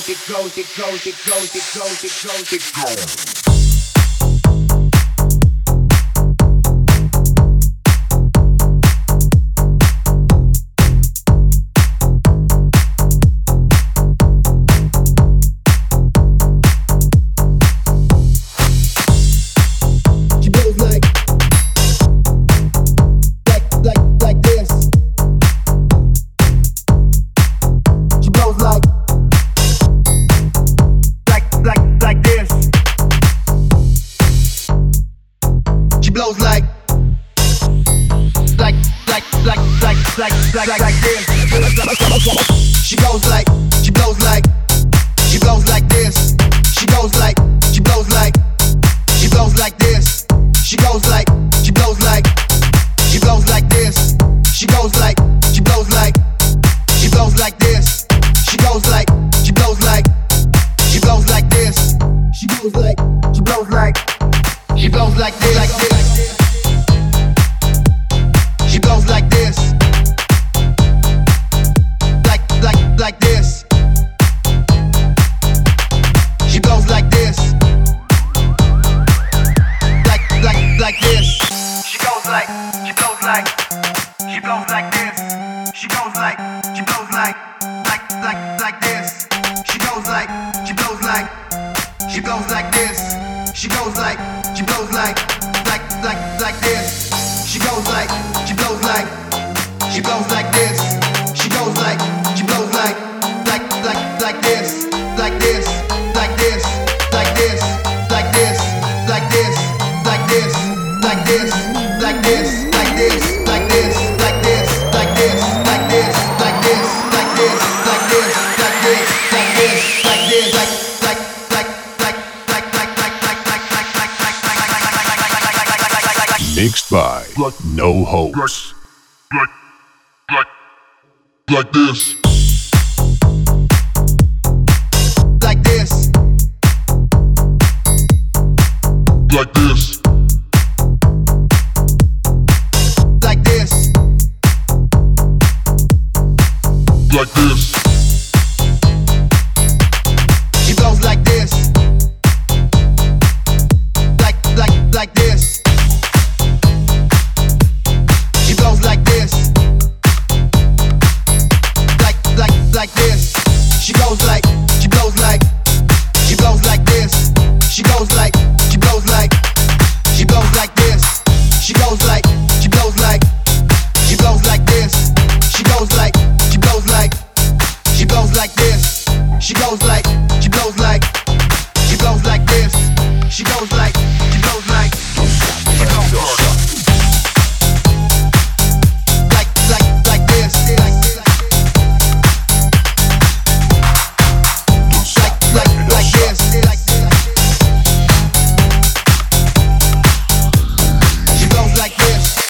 Mixed by No Hopes. Like this. Like this. Like this. Like this. Like this. She blows like this. Like this. She blows like this. Like this. She goes like, she blows like, she blows like this. She goes like, she blows like, she blows like this. She goes like, she blows like, she blows like this. She goes like, she blows like, she blows like this. She goes like, she blows like, she blows like this. She goes like